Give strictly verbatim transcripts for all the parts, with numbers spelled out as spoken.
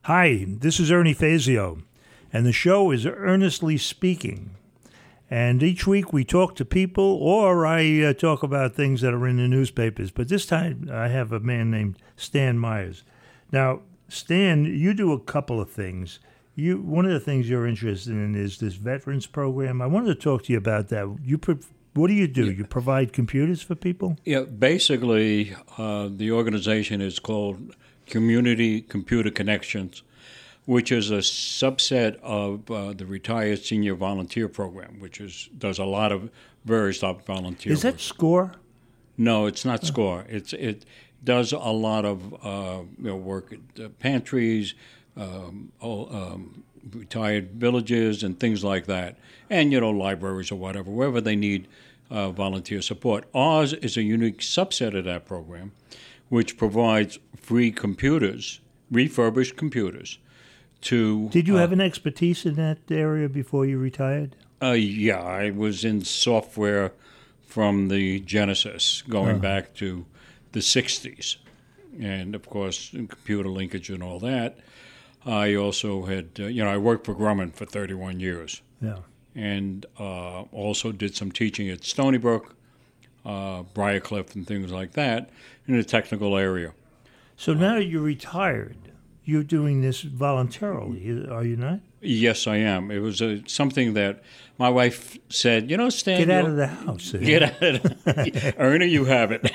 Hi, this is Ernie Fazio, and the show is Earnestly Speaking. And each week we talk to people, or I uh, talk about things that are in the newspapers. But this time I have a man named Stan Myers. Now, Stan, you do a couple of things. You one of the things you're interested in is this veterans program. I wanted to talk to you about that. You pro- what do you do? Yeah. You provide computers for people? Yeah, basically, uh, the organization is called Community Computer Connections, which is a subset of uh, the Retired Senior Volunteer Program, which is does a lot of various top volunteer Is that work. SCORE? No, it's not SCORE. It's it does a lot of uh, you know, work at uh, pantries, um, all, um, retired villages, and things like that, and you know libraries or whatever, wherever they need uh, volunteer support. Ours is a unique subset of that program, which provides free computers, refurbished computers. To, Did you uh, have an expertise in that area before you retired? Uh, yeah, I was in software from the Genesis, going Oh. back to the sixties. And, of course, computer linkage and all that. I also had, uh, you know, I worked for Grumman for thirty-one years. Yeah. And uh, also did some teaching at Stony Brook, uh, Briarcliff, and things like that in the technical area. So now you're retired. You're doing this voluntarily, are you not? Yes, I am. It was uh, something that my wife said, you know, Stan. Get out you'll- of the house. eh? Get out of it. Ernie, you have it.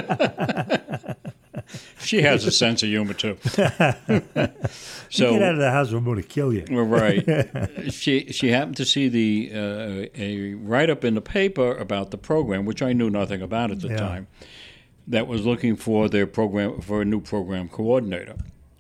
She has a sense of humor, too. You get out of the house, I'm going to kill you. Well, right. She she happened to see the uh, a write-up in the paper about the program, which I knew nothing about at the Yeah. time, that was looking for their program for a new program coordinator.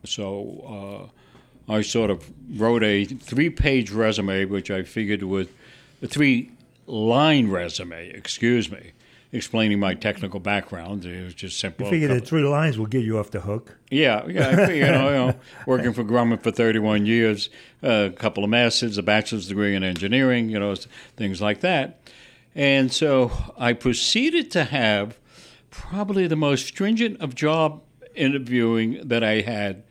So uh, I sort of wrote a three-page resume, which I figured was a three-line resume, excuse me, explaining my technical background. It was just simple. You figure that three lines will get you off the hook. Yeah, yeah. I figure, you know, you know, working for Grumman for thirty-one years, uh, a couple of masters, a bachelor's degree in engineering, you know, things like that. And so I proceeded to have probably the most stringent of job interviewing that I had,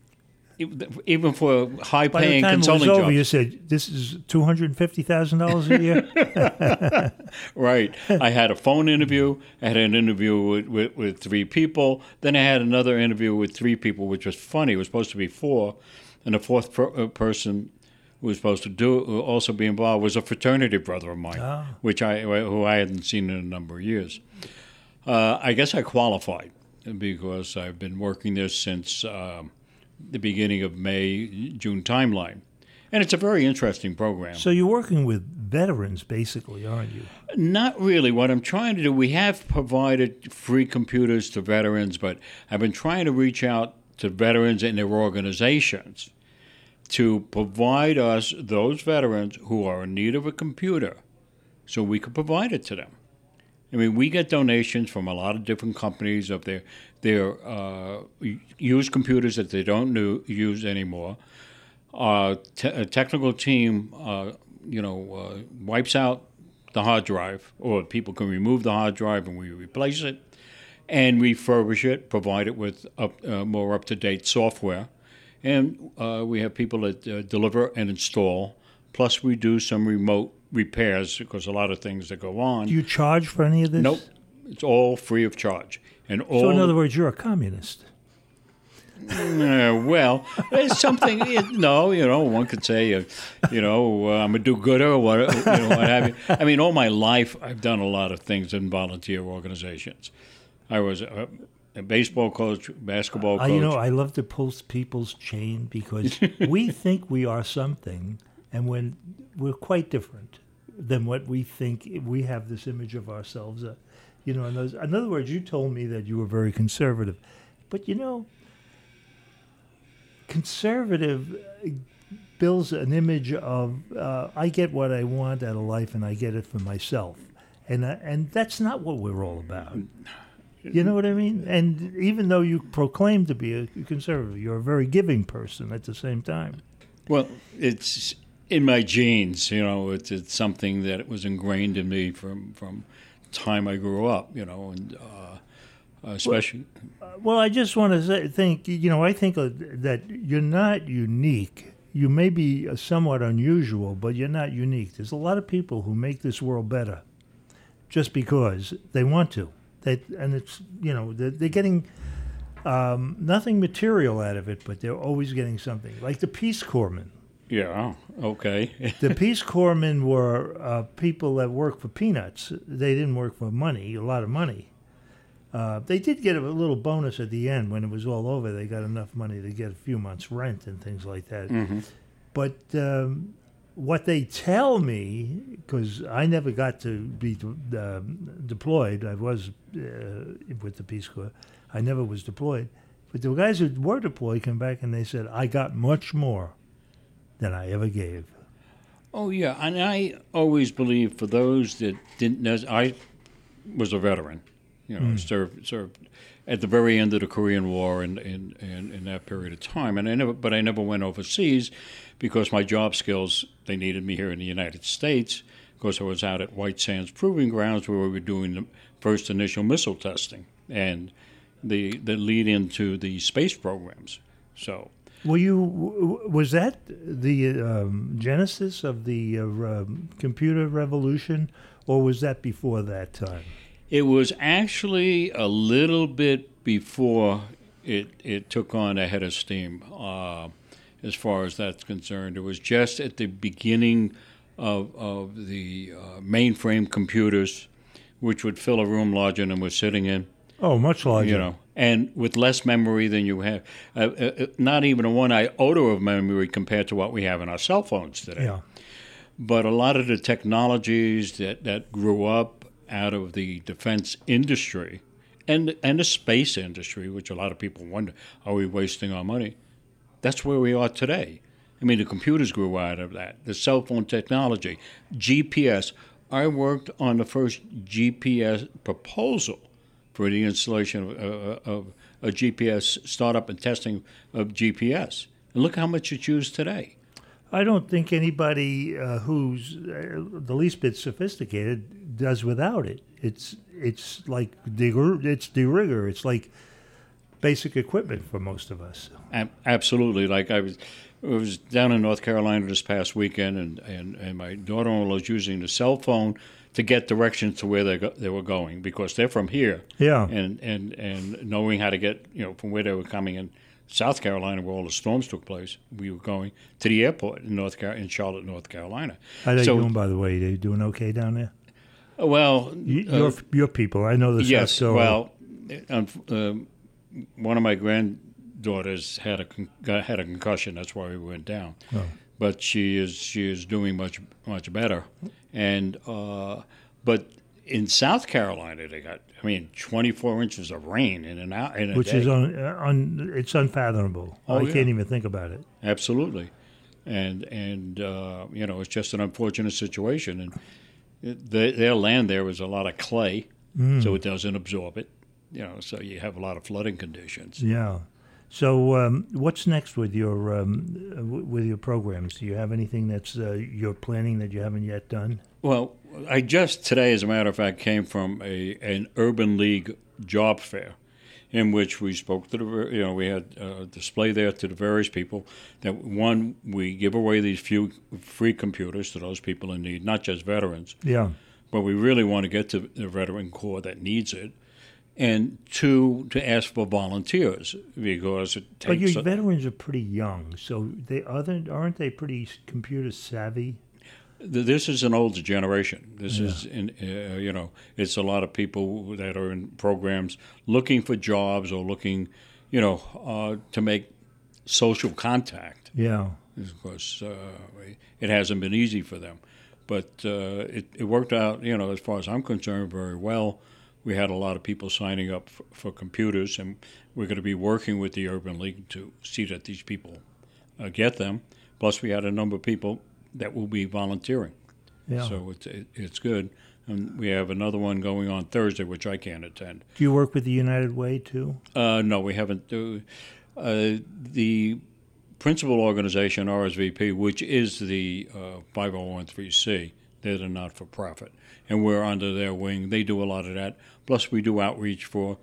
even for By the high-paying time it was consulting over, jobs. you said, this is two hundred fifty thousand dollars a year? Right. I had a phone interview. I had an interview with, with, with three people. Then I had another interview with three people, which was funny. It was supposed to be four. And the fourth per, uh, person who was supposed to do uh, also be involved was a fraternity brother of mine, Ah. which I who I hadn't seen in a number of years. Uh, I guess I qualified because I've been working this since um, the beginning of May, June timeline. And it's a very interesting program. So you're working with veterans, basically, aren't you? Not really. What I'm trying to do, we have provided free computers to veterans, but I've been trying to reach out to veterans and their organizations to provide us those veterans who are in need of a computer so we could provide it to them. I mean, we get donations from a lot of different companies of their their uh, used computers that they don't new, use anymore. Our te- a technical team, uh, you know, uh, wipes out the hard drive, or people can remove the hard drive and we replace it, and refurbish it, provide it with up, uh, more up-to-date software. And uh, we have people that uh, deliver and install, plus we do some remote repairs because a lot of things that go on. Do you charge for any of this? Nope. It's all free of charge. And all So in other words, you're a communist. Uh, well, it's something. It, no, you know, one could say, uh, you know, uh, I'm a do-gooder or what, you know, what have you. I mean, all my life, I've done a lot of things in volunteer organizations. I was a, a baseball coach, basketball Uh, coach. you know, I love to pull people's chain because we think we are something, and when we're quite different than what we think. We have this image of ourselves. Uh, you know, in, those, in other words, you told me that you were very conservative, but you know, conservative builds an image of uh, I get what I want out of life, and I get it for myself, and uh, and that's not what we're all about. You know what I mean? And even though you proclaim to be a conservative, you're a very giving person at the same time. Well, it's in my genes, you know. It's, it's something that was ingrained in me from from time I grew up, you know. And uh, uh, especially. Well, I just want to say, think, you know, I think uh, that you're not unique. You may be uh, somewhat unusual, but you're not unique. There's a lot of people who make this world better just because they want to. They, and it's, you know, they're, they're getting um, nothing material out of it, but they're always getting something. Like the Peace Corpsmen. Yeah, okay. The Peace Corpsmen were uh, people that worked for peanuts. They didn't work for money, a lot of money. Uh, they did get a little bonus at the end when it was all over. They got enough money to get a few months' rent and things like that. Mm-hmm. But um, what they tell me, because I never got to be uh, deployed, I was uh, with the Peace Corps. I never was deployed. But the guys who were deployed came back and they said, I got much more than I ever gave. Oh, yeah, and I always believe for those that didn't know, I was a veteran. You know, mm. served served at the very end of the Korean War and in, in, in that period of time. And I never, but I never went overseas because my job skills, they needed me here in the United States because I was out at White Sands Proving Grounds where we were doing the first initial missile testing and the the lead into the space programs. So, were you? Was that the um, genesis of the uh, um, computer revolution, or was that before that time? It was actually a little bit before it it took on a head of steam, uh, as far as that's concerned. It was just at the beginning of of the uh, mainframe computers, which would fill a room larger than we're sitting in. Oh, much larger. You know, and with less memory than you have. Uh, uh, not even a one iota of memory compared to what we have in our cell phones today. Yeah. But a lot of the technologies that, that grew up out of the defense industry and and the space industry, which a lot of people wonder, are we wasting our money? That's where we are today. I mean, the computers grew out of that, the cell phone technology, G P S. I worked on the first G P S proposal for the installation of, uh, of a G P S startup and testing of G P S. And look how much it's used today. I don't think anybody uh, who's uh, the least bit sophisticated does without it. It's it's like de it's de rigueur. It's like basic equipment for most of us. Absolutely. Like I was, I was down in North Carolina this past weekend, and, and, and my daughter-in-law was using the cell phone to get directions to where they go, they were going because they're from here. Yeah. And, and and knowing how to get, you know, from where they were coming in South Carolina, where all the storms took place, we were going to the airport in North Car- in Charlotte, North Carolina. How are they so, doing, by the way? Are they doing okay down there? Well, you, your uh, your people, I know this. Yes. So well, um, uh, one of my granddaughters had a con- got, had a concussion. That's why we went down. Oh. But she is she is doing much much better. And uh, but in South Carolina, they got I mean twenty-four inches of rain in an hour in a which day. is un, un, it's unfathomable. Oh, I yeah. can't even think about it. Absolutely, and and uh, you know it's just an unfortunate situation. And it, the, their land there is a lot of clay, mm. so it doesn't absorb it. You know, so you have a lot of flooding conditions. Yeah. So um, what's next with your um, w- with your programs? Do you have anything that's uh, you're planning that you haven't yet done? Well, I just today, as a matter of fact, came from a an Urban League job fair, in which we spoke to the you know we had a display there to the various people. That one, we give away these few free computers to those people in need, not just veterans. Yeah. But we really want to get to the veteran corps that needs it. And two, to ask for volunteers because it takes. But your a, veterans are pretty young, so they aren't aren't they pretty computer savvy? This is an older generation. This yeah. is, in, uh, you know, it's a lot of people that are in programs looking for jobs or looking, you know, uh, to make social contact. Yeah. Because uh, it hasn't been easy for them. But uh, it, it worked out, you know, as far as I'm concerned, very well. We had a lot of people signing up for, for computers, and we're going to be working with the Urban League to see that these people uh, get them. Plus, we had a number of people that will be volunteering. Yeah. So it's it, it's good. And we have another one going on Thursday, which I can't attend. Do you work with the United Way, too? Uh, no, we haven't. Uh, uh, the principal organization, R S V P, which is the uh, five oh one c, they're the not-for-profit, and we're under their wing. They do a lot of that. Plus, we do outreach for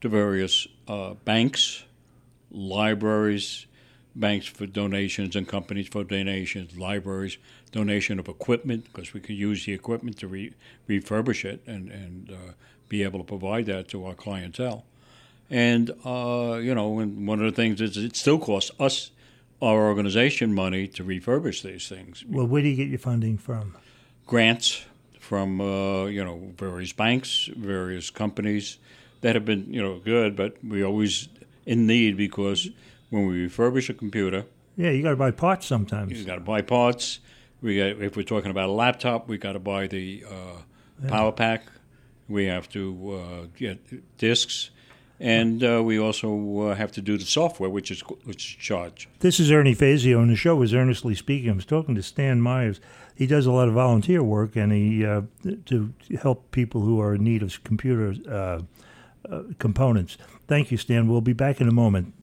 to various uh, banks, libraries, banks for donations and companies for donations, libraries, donation of equipment, because we could use the equipment to re- refurbish it and, and uh, be able to provide that to our clientele. And, uh, you know, and one of the things is it still costs us, our organization, money to refurbish these things. Well, where do you get your funding from? Grants from, uh, you know, various banks, various companies that have been, you know, good, but we're always in need because when we refurbish a computer, yeah, you got to buy parts sometimes. you got to buy parts. We got, if we're talking about a laptop, we got to buy the uh, yeah. power pack. We have to uh, get discs, and uh, we also uh, have to do the software, which is which is charged. This is Ernie Fazio, and the show is Earnestly Speaking. I was talking to Stan Myers. He does a lot of volunteer work, and he uh, to help people who are in need of computer uh, uh, components. Thank you, Stan. We'll be back in a moment.